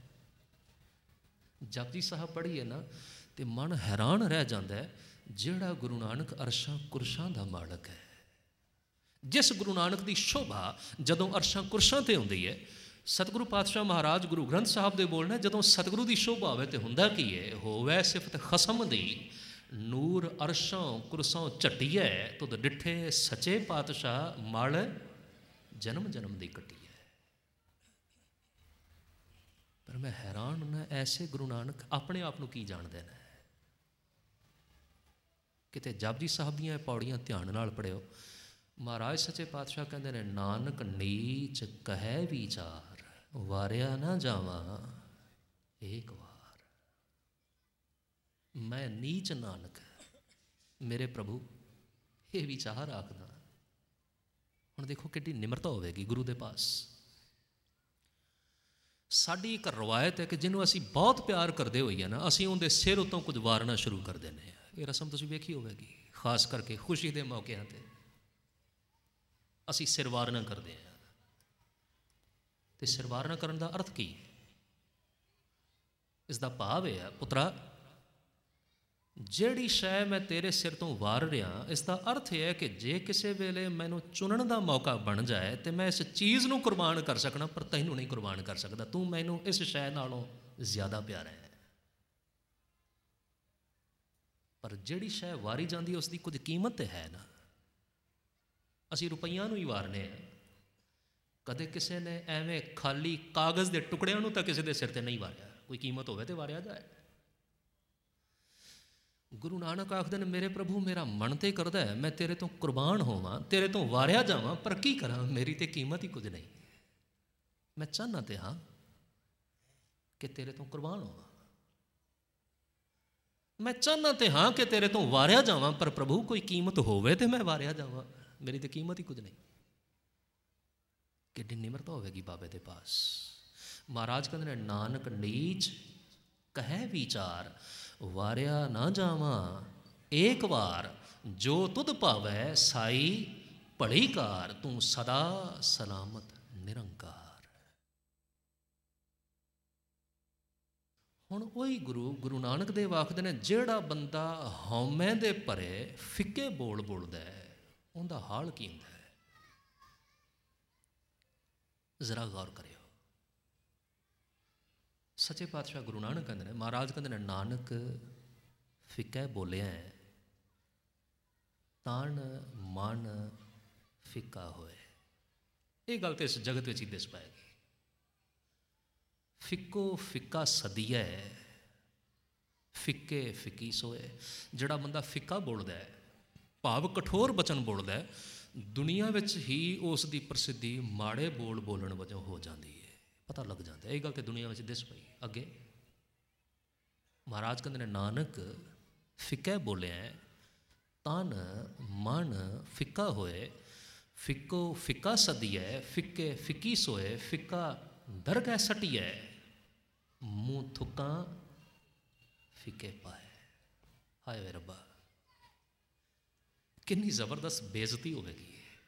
ਜਪਜੀ ਸਾਹਿਬ ਪੜ੍ਹੀਏ ਨਾ ਤੇ ਮਨ ਹੈਰਾਨ ਰਹਿ ਜਾਂਦਾ ਹੈ। ਜਿਹੜਾ ਗੁਰੂ ਨਾਨਕ ਅਰਸ਼ਾਂ ਕੁਰਸ਼ਾਂ ਦਾ ਮਾਲਕ ਹੈ, ਜਿਸ ਗੁਰੂ ਨਾਨਕ ਦੀ ਸ਼ੋਭਾ ਜਦੋਂ ਅਰਸ਼ਾਂ ਕੁਰਸ਼ਾਂ 'ਤੇ ਹੁੰਦੀ ਹੈ, ਸਤਿਗੁਰੂ ਪਾਤਸ਼ਾਹ ਮਹਾਰਾਜ ਗੁਰੂ ਗ੍ਰੰਥ ਸਾਹਿਬ ਦੇ ਬੋਲ ਨੇ ਜਦੋਂ ਸਤਿਗੁਰੂ ਦੀ ਸ਼ੋਭਾ ਹੋਵੇ ਤਾਂ ਹੁੰਦਾ ਕੀ ਹੈ? ਹੋਵੇ ਸਿਫਤ ਖਸਮ ਦੀ ਨੂਰ ਅਰਸ਼ਾਂ ਕੁਰਸਾਂ ਝੱਟੀਐ ਤੁਧ ਡਿੱਠੇ ਸੱਚੇ ਪਾਤਸ਼ਾਹ ਮਲ ਜਨਮ ਜਨਮ ਦੀ ਕੱਟੀ ਹੈ। ਪਰ ਮੈਂ ਹੈਰਾਨ ਨਾ ਐਸੇ ਗੁਰੂ ਨਾਨਕ ਆਪਣੇ ਆਪ ਨੂੰ ਕੀ ਜਾਣਦੇ ਨੇ? ਕਿਤੇ ਜਪਜੀ ਸਾਹਿਬ ਦੀਆਂ ਪੌੜੀਆਂ ਧਿਆਨ ਨਾਲ ਪੜ੍ਹਿਓ। ਮਹਾਰਾਜ ਸੱਚੇ ਪਾਤਸ਼ਾਹ ਕਹਿੰਦੇ ਨੇ ਨਾਨਕ ਨੀਚ ਕਹਿ ਵਿਚਾਰ ਵਾਰਿਆ ਨਾ ਜਾਵਾਂ ਏਕ ਵਾਰ। ਮੈਂ ਨੀਚ ਨਾਨਕ ਮੇਰੇ ਪ੍ਰਭੂ ਇਹ ਵਿਚਾਰ ਆਖਦਾ। ਹੁਣ ਦੇਖੋ ਕਿੱਡੀ ਨਿਮਰਤਾ ਹੋਵੇਗੀ ਗੁਰੂ ਦੇ ਪਾਸ। ਸਾਡੀ ਇੱਕ ਰਵਾਇਤ ਹੈ ਕਿ ਜਿਹਨੂੰ ਅਸੀਂ ਬਹੁਤ ਪਿਆਰ ਕਰਦੇ ਹੋਈਏ ਨਾ, ਅਸੀਂ ਉਹਦੇ ਸਿਰ ਉੱਤੋਂ ਕੁਝ ਵਾਰਨਾ ਸ਼ੁਰੂ ਕਰ ਦਿੰਦੇ ਹਾਂ। ਇਹ ਰਸਮ ਤੁਸੀਂ ਵੇਖੀ ਹੋਵੇਗੀ, ਖਾਸ ਕਰਕੇ ਖੁਸ਼ੀ ਦੇ ਮੌਕਿਆਂ 'ਤੇ ਅਸੀਂ ਸਿਰ ਵਾਰਨਾ ਕਰਦੇ ਹਾਂ। ਅਤੇ ਸਿਰ ਵਾਰਨਾ ਕਰਨ ਦਾ ਅਰਥ ਕੀ ਹੈ? ਇਸ ਦਾ ਭਾਵ ਇਹ ਹੈ ਪੁੱਤਰਾ ਜਿਹੜੀ ਸ਼ੈ ਮੈਂ ਤੇਰੇ ਸਿਰ ਤੋਂ ਵਾਰ ਰਿਹਾ, ਇਸ ਦਾ ਅਰਥ ਇਹ ਹੈ ਕਿ ਜੇ ਕਿਸੇ ਵੇਲੇ ਮੈਨੂੰ ਚੁਣਨ ਦਾ ਮੌਕਾ ਬਣ ਜਾਏ ਤੇ ਮੈਂ ਇਸ ਚੀਜ਼ ਨੂੰ ਕੁਰਬਾਨ ਕਰ ਸਕਣਾ, ਪਰ ਤੈਨੂੰ ਨਹੀਂ ਕੁਰਬਾਨ ਕਰ ਸਕਦਾ। ਤੂੰ ਮੈਨੂੰ ਇਸ ਸ਼ੈ ਨਾਲੋਂ ਜ਼ਿਆਦਾ ਪਿਆਰਾ ਹੈ। ਪਰ ਜਿਹੜੀ ਸ਼ੈ ਵਾਰੀ ਜਾਂਦੀ ਉਸ ਦੀ ਕੁਝ ਕੀਮਤ ਤਾਂ ਹੈ ਨਾ। ਅਸੀਂ ਰੁਪਈਆਂ ਨੂੰ ਹੀ ਵਾਰਨੇ ਹਾਂ। ਕਦੇ ਕਿਸੇ ਨੇ ਐਵੇਂ ਖਾਲੀ ਕਾਗਜ਼ ਦੇ ਟੁਕੜਿਆਂ ਨੂੰ ਤਾਂ ਕਿਸੇ ਦੇ ਸਿਰ 'ਤੇ ਨਹੀਂ ਵਾਰਿਆ। ਕੋਈ ਕੀਮਤ ਹੋਵੇ ਤਾਂ ਵਾਰਿਆ ਜਾਏ। ਗੁਰੂ ਨਾਨਕ ਆਖਦੇ ਨੇ ਮੇਰੇ ਪ੍ਰਭੂ ਮੇਰਾ ਮਨ ਤੇ ਕਰਦਾ ਹੈ ਮੈਂ ਤੇਰੇ ਤੋਂ ਕੁਰਬਾਨ ਹੋਵਾਂ, ਤੇਰੇ ਤੋਂ ਵਾਰਿਆ ਜਾਵਾਂ, ਪਰ ਕੀ ਕਰਾਂ, ਮੇਰੀ ਤੇ ਕੀਮਤ ਹੀ ਕੁਝ ਨਹੀਂ। ਮੈਂ ਚਾਹੁੰਦਾ ਤੇ ਹਾਂ ਕਿ ਤੇਰੇ ਤੋਂ ਕੁਰਬਾਨ ਹੋਵਾਂ। ਮੈਂ ਚਾਹੁੰਦਾ ਤੇ ਹਾਂ ਕਿ ਤੇਰੇ ਤੋਂ ਵਾਰਿਆ ਜਾਵਾਂ, ਪਰ ਪ੍ਰਭੂ ਕੋਈ ਕੀਮਤ ਹੋਵੇ ਤੇ ਮੈਂ ਵਾਰਿਆ ਜਾਵਾਂ, ਮੇਰੀ ਤੇ ਕੀਮਤ ਹੀ ਕੁਝ ਨਹੀਂ। ਕਿੱਡੀ ਨਿਮਰਤਾ ਹੋਵੇਗੀ ਬਾਬੇ ਦੇ ਪਾਸ। ਮਹਾਰਾਜ ਕਹਿੰਦੇ ਨੇ ਨਾਨਕ ਨੀਚ ਕਹਿ ਵਿਚਾਰ, ਵਾਰਿਆ ਨਾ ਜਾਵਾਂ ਏਕ ਵਾਰ, ਜੋ ਤੁਧ ਭਾਵੈ ਸਾਈ ਭਲੀ ਕਾਰ, ਤੂੰ ਸਦਾ ਸਲਾਮਤ ਨਿਰੰਕਾਰ। ਹੁਣ ਉਹੀ ਗੁਰੂ ਗੁਰੂ ਨਾਨਕ ਦੇਵ ਆਖਦੇ ਨੇ, ਜਿਹੜਾ ਬੰਦਾ ਹਉਮੈ ਦੇ ਭਰੇ ਫਿੱਕੇ ਬੋਲ ਬੋਲਦਾ ਹੈ, ਉਹਦਾ ਹਾਲ ਕੀ ਹੁੰਦਾ ਹੈ? ਜ਼ਰਾ ਗੌਰ ਕਰਿਓ। ਸੱਚੇ ਪਾਤਸ਼ਾਹ ਗੁਰੂ ਨਾਨਕ ਕਹਿੰਦੇ ਨੇ, ਮਹਾਰਾਜ ਕਹਿੰਦੇ ਨੇ, ਨਾਨਕ ਫਿੱਕਾ ਬੋਲਿਆ ਤਨ ਮਨ ਫਿੱਕਾ ਹੋਏ। ਇਹ ਗੱਲ ਤਾਂ ਇਸ ਜਗਤ ਵਿੱਚ ਹੀ ਦਿਸ ਪਾਏਗੀ। ਫਿੱਕੋ ਫਿੱਕਾ ਸਦੀਆ, ਫਿੱਕੇ ਫਿੱਕੀ ਸੋਏ। ਜਿਹੜਾ ਬੰਦਾ ਫਿੱਕਾ ਬੋਲਦਾ ਹੈ, ਭਾਵ ਕਠੋਰ ਬਚਨ ਬੋਲਦਾ ਹੈ, ਦੁਨੀਆ ਵਿੱਚ ਹੀ ਉਸ ਦੀ ਪ੍ਰਸਿੱਧੀ ਮਾੜੇ ਬੋਲ ਬੋਲਣ ਵਜੋਂ ਹੋ ਜਾਂਦੀ ਹੈ, ਪਤਾ ਲੱਗ ਜਾਂਦਾ। ਇਹ ਗੱਲ ਤਾਂ ਦੁਨੀਆ ਵਿੱਚ ਦਿਸ ਪਈ। ਅੱਗੇ ਮਹਾਰਾਜ ਕਹਿੰਦੇ ਨੇ, ਨਾਨਕ ਫਿੱਕਾ ਬੋਲਿਆ ਤਨ ਮਨ ਫਿੱਕਾ ਹੋਏ, ਫਿੱਕੋ ਫਿੱਕਾ ਸਦੀਐ, ਫਿੱਕੇ ਫਿੱਕੀ ਸੋਏ, ਫਿੱਕਾ ਦਰਗਹਿ ਸਟੀਐ, ਮੂੰਹ ਥੁੱਕਾਂ ਫਿੱਕੇ ਪਾਏ। ਹਾਏ ਵੇ ਰੱਬਾ, ਕਿੰਨੀ ਜ਼ਬਰਦਸਤ ਬੇਇੱਜ਼ਤੀ ਹੋਵੇਗੀ।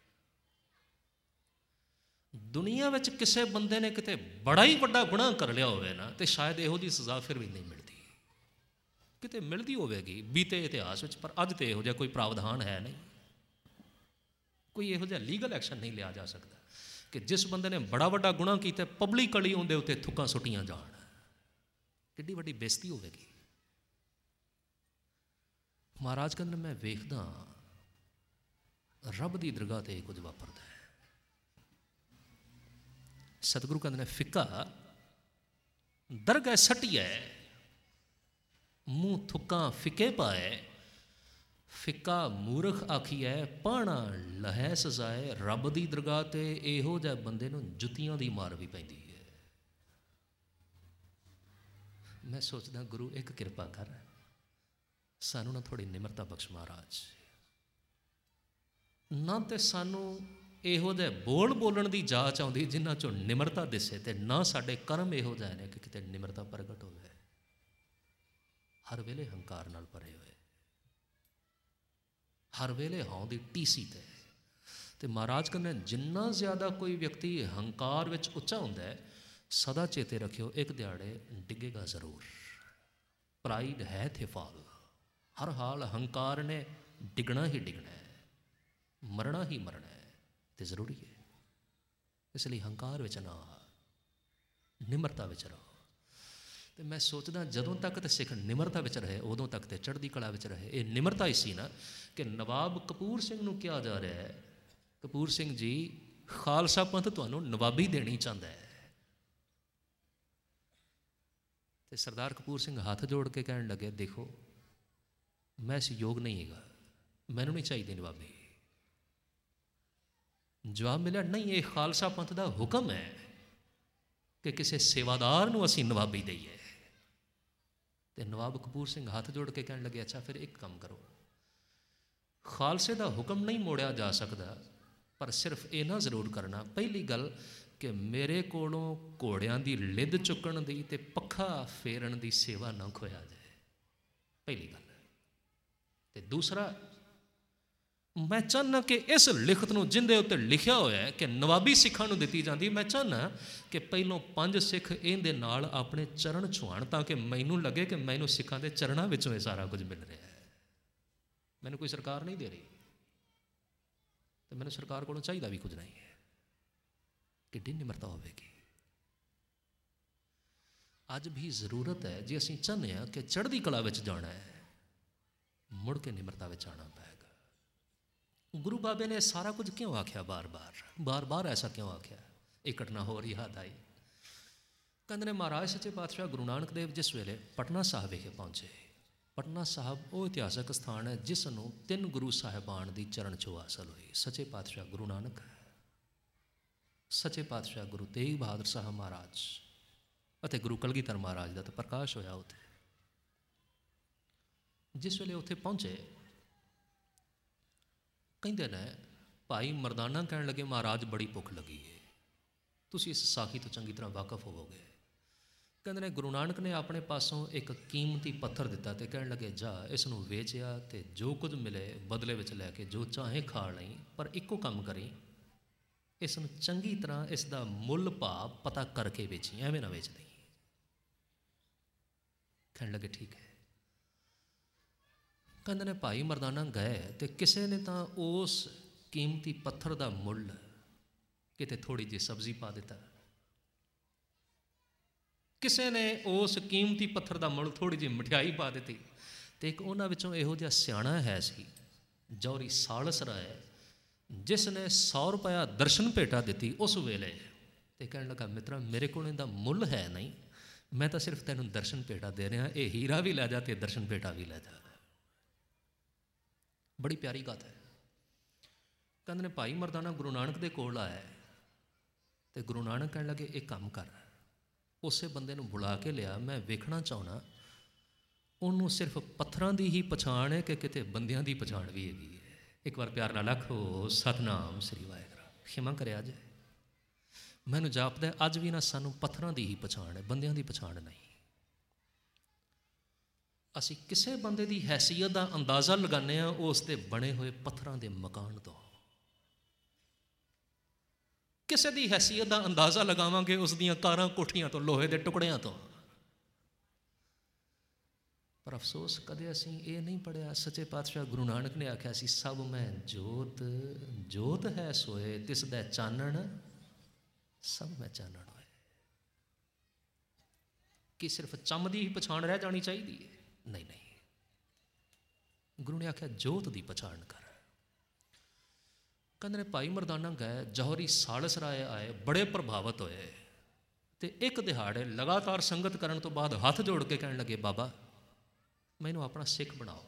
ਦੁਨੀਆ ਵਿੱਚ ਕਿਸੇ ਬੰਦੇ ਨੇ ਕਿਤੇ ਬੜਾ ਹੀ ਵੱਡਾ ਗੁਨਾਹ ਕਰ ਲਿਆ ਹੋਵੇ ਨਾ, ਤੇ ਸ਼ਾਇਦ ਇਹੋ ਜਿਹੀ ਸਜ਼ਾ ਫਿਰ ਵੀ ਨਹੀਂ ਮਿਲਦੀ। ਕਿਤੇ ਮਿਲਦੀ ਹੋਵੇਗੀ ਬੀਤੇ ਇਤਿਹਾਸ ਵਿੱਚ, ਪਰ ਅੱਜ ਤੇ ਇਹੋ ਜਿਹਾ ਕੋਈ ਪ੍ਰਾਵਧਾਨ ਹੈ ਨਹੀਂ, ਕੋਈ ਇਹੋ ਜਿਹਾ ਲੀਗਲ ਐਕਸ਼ਨ ਨਹੀਂ ਲਿਆ ਜਾ ਸਕਦਾ ਕਿ ਜਿਸ ਬੰਦੇ ਨੇ ਬੜਾ ਵੱਡਾ ਗੁਨਾਹ ਕੀਤਾ ਪਬਲਿਕਲੀ ਉਹਦੇ ਉੱਤੇ ਥੁੱਕਾਂ ਸੁੱਟੀਆਂ ਜਾਣ। ਕਿੱਡੀ ਵੱਡੀ ਬੇਇੱਜ਼ਤੀ ਹੋਵੇਗੀ। ਮਹਾਰਾਜ ਕਹਿੰਦੇ ਮੈਂ ਵੇਖਦਾ ਰੱਬ ਦੀ ਦਰਗਾਹ ਤੇ ਕੁਝ ਵਾਪਰਦਾ ਹੈ। ਸਤਿਗੁਰੂ ਕਹਿੰਦੇ ਨੇ, ਫਿੱਕਾ ਦਰਗਹਿ ਸਟੀਐ, ਮੂੰਹ ਥੁੱਕਾਂ ਫਿੱਕੇ ਪਾਏ, ਫਿੱਕਾ ਮੂਰਖ ਆਖੀਐ ਪਾਣਾ ਲਹੈ ਸਜ਼ਾਏ। ਰੱਬ ਦੀ ਦਰਗਾਹ ਤੇ ਇਹੋ ਜਿਹੇ ਬੰਦੇ ਨੂੰ ਜੁੱਤੀਆਂ ਦੀ ਮਾਰ ਵੀ ਪੈਂਦੀ ਹੈ। ਮੈਂ ਸੋਚਦਾ ਗੁਰੂ ਇੱਕ ਕਿਰਪਾ ਕਰ, ਸਾਨੂੰ ਨਾ ਥੋੜ੍ਹੀ ਨਿਮਰਤਾ ਬਖਸ਼ ਮਹਾਰਾਜ। ਨਾ ਤੇ ਸਾਨੂੰ ਇਹੋ ਜਿਹੇ ਬੋਲ ਬੋਲਣ ਦੀ ਜਾਚ ਆਉਂਦੀ ਜਿਨ੍ਹਾਂ ਚੋਂ ਨਿਮਰਤਾ ਦਿਸੇ, ਤੇ ਨਾ ਸਾਡੇ ਕਰਮ ਇਹੋ ਜਿਹੇ ਨੇ ਕਿ ਕਿਤੇ ਨਿਮਰਤਾ ਪ੍ਰਗਟ ਹੋਵੇ। ਹਰ ਵੇਲੇ ਹੰਕਾਰ ਨਾਲ ਭਰੇ ਹੋਏ, ਹਰ ਵੇਲੇ ਹਉਂ ਦੀ ਟੀਸੀ ਤੇ। ਤੇ ਮਹਾਰਾਜ ਕਹਿੰਦੇ ਜਿੰਨਾ ਜ਼ਿਆਦਾ ਕੋਈ ਵਿਅਕਤੀ ਹੰਕਾਰ ਵਿੱਚ ਉੱਚਾ ਹੁੰਦਾ ਹੈ, ਸਦਾ ਚੇਤੇ ਰੱਖਿਓ ਇੱਕ ਦਿਹਾੜੇ ਡਿੱਗੇਗਾ ਜ਼ਰੂਰ। ਪ੍ਰਾਈਡ ਹੈ ਥੇ ਫਾਲ, ਹਰ ਹਾਲ ਹੰਕਾਰ ਨੇ ਡਿੱਗਣਾ ਹੀ ਡਿੱਗਣਾ ਹੈ, ਮਰਨਾ ਹੀ ਮਰਨਾ ਹੈ, ਤੇ ਜ਼ਰੂਰੀ ਹੈ। ਇਸ ਲਈ ਹੰਕਾਰ ਵਿੱਚ ਨਾ, ਨਿਮਰਤਾ ਵਿੱਚ ਰਹੋ। ਤੇ ਮੈਂ ਸੋਚਦਾ ਜਦੋਂ ਤੱਕ ਤੇ ਸਿੱਖ ਨਿਮਰਤਾ ਵਿੱਚ ਰਹੇ, ਉਦੋਂ ਤੱਕ ਤੇ ਚੜ੍ਹਦੀ ਕਲਾ ਵਿੱਚ ਰਹੇ। ਇਹ ਨਿਮਰਤਾ ਹੀ ਸੀ ਨਾ ਕਿ ਨਵਾਬ ਕਪੂਰ ਸਿੰਘ ਨੂੰ ਕਿਹਾ ਜਾ ਰਿਹਾ ਹੈ, ਕਪੂਰ ਸਿੰਘ ਜੀ ਖਾਲਸਾ ਪੰਥ ਤੁਹਾਨੂੰ ਨਵਾਬੀ ਦੇਣੀ ਚਾਹੁੰਦਾ ਹੈ। ਤੇ ਸਰਦਾਰ ਕਪੂਰ ਸਿੰਘ ਹੱਥ ਜੋੜ ਕੇ ਕਹਿਣ ਲੱਗੇ, ਦੇਖੋ ਮੈਂ ਇਸ ਯੋਗ ਨਹੀਂ ਹੈਗਾ, ਮੈਨੂੰ ਨਹੀਂ ਚਾਹੀਦੀ ਨਵਾਬੀ। ਜਵਾਬ ਮਿਲਿਆ, ਨਹੀਂ, ਇਹ ਖਾਲਸਾ ਪੰਥ ਦਾ ਹੁਕਮ ਹੈ ਕਿ ਕਿਸੇ ਸੇਵਾਦਾਰ ਨੂੰ ਅਸੀਂ ਨਵਾਬੀ ਦਈਏ। ਤੇ ਨਵਾਬ ਕਪੂਰ ਸਿੰਘ ਹੱਥ ਜੋੜ ਕੇ ਕਹਿਣ ਲੱਗੇ, ਅੱਛਾ ਫਿਰ ਇੱਕ ਕੰਮ ਕਰੋ, ਖਾਲਸੇ ਦਾ ਹੁਕਮ ਨਹੀਂ ਮੋੜਿਆ ਜਾ ਸਕਦਾ, ਪਰ ਸਿਰਫ ਇਹ ਨਾ ਜ਼ਰੂਰ ਕਰਨਾ, ਪਹਿਲੀ ਗੱਲ ਕਿ ਮੇਰੇ ਕੋਲੋਂ ਘੋੜਿਆਂ ਦੀ ਲਿੱਦ ਚੁੱਕਣ ਦੀ ਤੇ ਪੱਖਾ ਫੇਰਨ ਦੀ ਸੇਵਾ ਨਾ ਖੋਇਆ ਜਾਏ, ਪਹਿਲੀ ਗੱਲ। ਤੇ ਦੂਸਰਾ, ਮੈਂ ਚਾਹੁੰਦਾ ਕਿ ਇਸ ਲਿਖਤ ਨੂੰ ਜਿਹਦੇ ਉੱਤੇ ਲਿਖਿਆ ਹੋਇਆ ਹੈ ਕਿ ਨਵਾਬੀ ਸਿੱਖਾਂ ਨੂੰ ਦਿੱਤੀ ਜਾਂਦੀ, ਮੈਂ ਚਾਹੁੰਦਾ ਕਿ ਪਹਿਲੋਂ ਪੰਜ ਸਿੱਖ ਇਹਦੇ ਨਾਲ ਆਪਣੇ ਚਰਨ ਛੁਹਾਣ, ਤਾਂ ਕਿ ਮੈਨੂੰ ਲੱਗੇ ਕਿ ਮੈਨੂੰ ਸਿੱਖਾਂ ਦੇ ਚਰਨਾਂ ਵਿੱਚੋਂ ਇਹ ਸਾਰਾ ਕੁਝ ਮਿਲ ਰਿਹਾ ਹੈ। ਮੈਨੂੰ ਕੋਈ ਸਰਕਾਰ ਨਹੀਂ ਦੇ ਰਹੀ, ਤੇ ਮੈਨੂੰ ਸਰਕਾਰ ਕੋਲੋਂ ਚਾਹੀਦਾ ਵੀ ਕੁਝ ਨਹੀਂ ਹੈ। ਕਿੱਡੀ ਨਿਮਰਤਾ ਹੋਵੇਗੀ। ਅੱਜ ਵੀ ਜ਼ਰੂਰਤ ਹੈ, ਜੇ ਅਸੀਂ ਚਾਹੁੰਦੇ ਹਾਂ ਕਿ ਚੜ੍ਹਦੀ ਕਲਾ ਵਿੱਚ ਜਾਣਾ ਹੈ, ਮੁੜ ਕੇ ਨਿਮਰਤਾ ਵਿੱਚ ਆਉਣਾ ਪਏਗਾ। ਗੁਰੂ ਬਾਬੇ ਨੇ ਸਾਰਾ ਕੁਝ ਕਿਉਂ ਆਖਿਆ? ਬਾਰ ਬਾਰ ਬਾਰ ਬਾਰ ਐਸਾ ਕਿਉਂ ਆਖਿਆ? ਇਹ ਘਟਨਾ ਹੋਰ ਯਾਦ ਆਈ। ਕਹਿੰਦੇ ਨੇ ਮਹਾਰਾਜ ਸੱਚੇ ਪਾਤਸ਼ਾਹ ਗੁਰੂ ਨਾਨਕ ਦੇਵ ਜਿਸ ਵੇਲੇ ਪਟਨਾ ਸਾਹਿਬ ਵਿਖੇ ਪਹੁੰਚੇ, ਪਟਨਾ ਸਾਹਿਬ ਉਹ ਇਤਿਹਾਸਕ ਸਥਾਨ ਹੈ ਜਿਸ ਨੂੰ ਤਿੰਨ ਗੁਰੂ ਸਾਹਿਬਾਨ ਦੀ ਚਰਨ ਛੋਹ ਹਾਸਲ ਹੋਈ। ਸੱਚੇ ਪਾਤਸ਼ਾਹ ਗੁਰੂ ਨਾਨਕ, ਸੱਚੇ ਪਾਤਸ਼ਾਹ ਗੁਰੂ ਤੇਗ ਬਹਾਦਰ ਸਾਹਿਬ ਮਹਾਰਾਜ ਅਤੇ ਗੁਰੂ ਕਲਗੀਧਰ ਮਹਾਰਾਜ ਦਾ ਤਾਂ ਪ੍ਰਕਾਸ਼ ਹੋਇਆ ਉੱਥੇ। जिस वेले उत्थे पहुँचे कहते ने भाई मरदाना कहन लगे महाराज बड़ी भुख लगी है, तुसी इस साखी तो चंगी तरह वाकफ होवोगे। कहते ने गुरु नानक ने अपने पासों एक कीमती पत्थर दिता तो कहन लगे जा इसनूं वेचिया तो जो कुछ मिले बदले विच लैके जो चाहे खा लई, पर इक्को काम करी इसनूं चंगी तरह इसका मुल भाव पता करके वेची, एवें ना वेच दी। कहन लगे ठीक है। कहते ने भाई मरदाना गए तो किसी ने तो उस कीमती पत्थर का मुल किते थोड़ी जी सब्जी पा दिता, किसी ने उस कीमती पत्थर का मुल थोड़ी जी मठियाई पा दी। तो एक उन्हां विचों इहो जिहा सियाणा है सी जौहरी सालस राय, जिसने सौ रुपया दर्शन भेटा दी उस वेले। तो कहने लगा मित्रा मेरे को इहदा मुल है नहीं, मैं तो सिर्फ तैनूं दर्शन भेटा दे रहा, ये हीरा भी लै जा तो दर्शन भेटा भी लै जा। बड़ी प्यारी गल है। कहते ने भाई मरदाना गुरु नानक दे कोल आया तो गुरु नानक कहने लगे एक काम कर, उस बंदे नूं बुला के लिया, मैं वेखना चाहना उन्होंने सिर्फ पत्थरों की ही पछाण है कि किते बंदियां की पछाण भी हैगी है। एक बार प्यार नाल आखो सतनाम श्री वाहिगुरू। क्षमा करे अज मैनूं जापदा अज भी ना सानूं पत्थरों की ही पछाण है, बंदियां की पछाण नहीं। असी किसी बंदे की हैसीयत का अंदाज़ा लगाने उसके बने हुए पत्थरों के मकान तो, किसी की हैसीयत का अंदाज़ा लगावांगे उसदियां कारां कोठियां तो, लोहे के टुकड़ियां तो। पर अफसोस कदे असीं ये नहीं पढ़िया, सच्चे पातशाह गुरु नानक ने आख्या सी सब मैं जोत, जोत है सोए तिस दै चानण सब मैं चानण होए। कि सिर्फ चम की ही पछाण रह जानी चाहिए? नहीं नहीं, गुरु ने आख्या जोत की पछाण कर। कहते ने भाई मरदाना गए, जौहरी सालस राय आए, बड़े प्रभावित होए तो एक दिहाड़े लगातार संगत करने तो बाद हाथ जोड़ के कहने लगे बाबा मैनू अपना सिख बनाओ।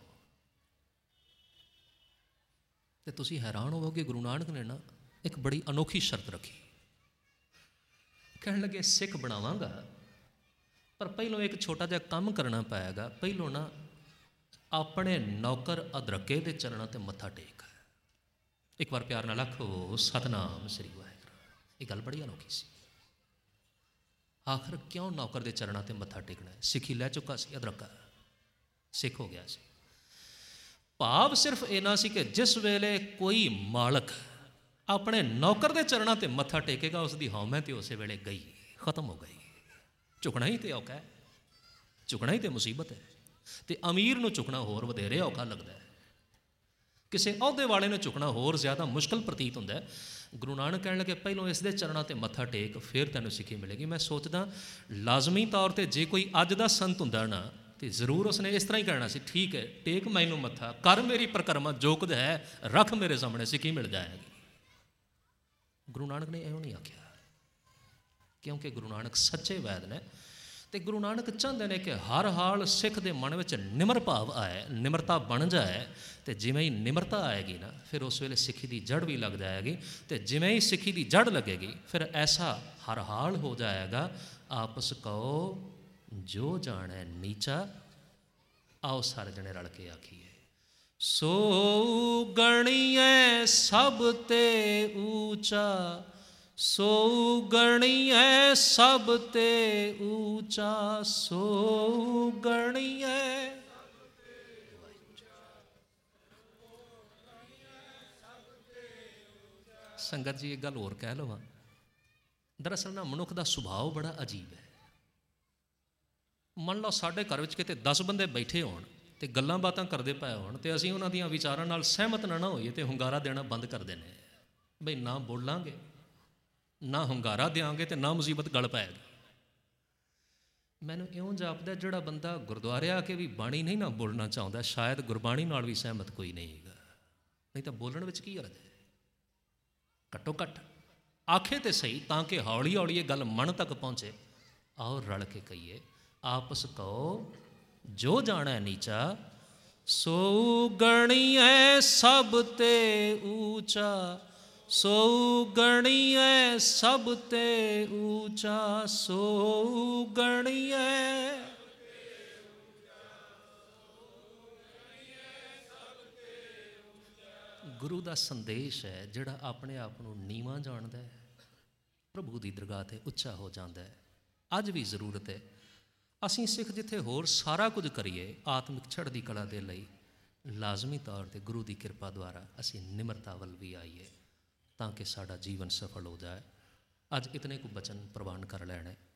तो तुसी हैरान होवोगे गुरु नानक ने ना एक बड़ी अनोखी शर्त रखी। कहने लगे सिख बनावांगा पर पहलों एक छोटा जिहा काम करना पाएगा, पहलों ना अपने नौकर अदरके के चरणों ते मत्था टेक। एक बार प्यार नाल आखो सतनाम श्री वाहिगुरू। ये गल बड़ी अनोखी सी। आखिर क्यों नौकर के चरणों ते मत्था टेकना है? सिखी लै चुका सी, अदरका सिख हो गया सी। भाव सिर्फ इन्ना सी कि जिस वेले कोई मालक अपने नौकर के चरणों ते मत्था टेकेगा उसकी हौमै तो उस वेले गई, खत्म हो गई। झुकना ही तो औखा है, झुकना ही तो मुसीबत है। तो अमीर नूं झुकना होर वधेरे औखा लगता है, किसी अहुदे वाले ने झुकना होर ज़्यादा मुश्किल प्रतीत होंदा है। गुरु नानक कहने लगे पहलों इस दे चरणों ते मत्था टेक फिर तैनूं सिक्खी मिलेगी। मैं सोचदा लाजमी तौर पर जे कोई अज दा संत हुंदा ना तो जरूर उसने इस तरह ही कहना सी, ठीक है टेक मैनूं मत्था कर मेरी परिक्रमा जो कुछ है रख मेरे सामने, सिक्खी मिल जाएगी। गुरु नानक ने इहो नहीं आख्या, क्योंकि गुरु नानक सच्चे वैद ने। तो गुरु नानक चाहते हैं कि हर हाल सिख के मन में निमर भाव आए, निमरता बन जाए। तो जिमें ही निमरता आएगी ना फिर उस वेले सिक्खी की जड़ भी लग जाएगी। तो जिमें ही सिक्खी की जड़ लगेगी फिर ऐसा हर हाल हो जाएगा, आपस कहो जो जाने नीचा। आओ सारे जने रल के आखिए सो गणिए सब ते ऊंचा, सो गणिए सब ते ऊंचा, सो गणिए। संगत जी एक गल होर कह लवां, दरअसल ना मनुख का सुभाव बड़ा अजीब है। मान लो साढ़े घर विच किते दस बंदे बैठे होण ते गल्लां बातां करदे पए होण ते असीं उन्हां दीयां विचारां नाल सहमत ना ना होईए ते हुंगारा देना बंद कर देने बई ना बोलांगे ना हुंगारा देंगे तो ना मुसीबत गल पाएगी। मैनूं इउं जापदा जिहड़ा बंदा गुरुद्वारे आके भी बाणी नहीं ना बोलना चाहुंदा शायद गुरबाणी नाल भी सहमत कोई नहीं है, नहीं तो बोलण विच की अर्थ है। घट्टो घट्ट आखे तो सही ताकि हौली हौली ये गल मन तक पहुँचे। आओ रल के कहिए आपस कहो जो जाना नीचा, सो गणिए सब ते ऊंचा, सो गणिए सब ते ऊंचा, सो गणिए। ਗੁਰੂ ਦਾ ਸੰਦੇਸ਼ ਹੈ ਜਿਹੜਾ ਆਪਣੇ ਆਪ ਨੂੰ ਨੀਵਾਂ ਜਾਣਦਾ ਹੈ, ਪ੍ਰਭੂ ਦੀ ਦਰਗਾਹ 'ਤੇ ਉੱਚਾ ਹੋ ਜਾਂਦਾ ਹੈ। ਅੱਜ ਵੀ ਜ਼ਰੂਰਤ ਹੈ ਅਸੀਂ ਸਿੱਖ ਜਿੱਥੇ ਹੋਰ ਸਾਰਾ ਕੁਝ ਕਰੀਏ, ਆਤਮਿਕ ਚੜ੍ਹਦੀ ਕਲਾ ਦੇ ਲਈ ਲਾਜ਼ਮੀ ਤੌਰ 'ਤੇ ਗੁਰੂ ਦੀ ਕਿਰਪਾ ਦੁਆਰਾ ਅਸੀਂ ਨਿਮਰਤਾ ਵੱਲ ਵੀ ਆਈਏ ਤਾਂ ਕਿ ਸਾਡਾ ਜੀਵਨ ਸਫਲ ਹੋ ਜਾਏ। ਅੱਜ ਇਤਨੇ ਕੁ ਬਚਨ ਪ੍ਰਵਾਨ ਕਰ ਲੈਣੇ।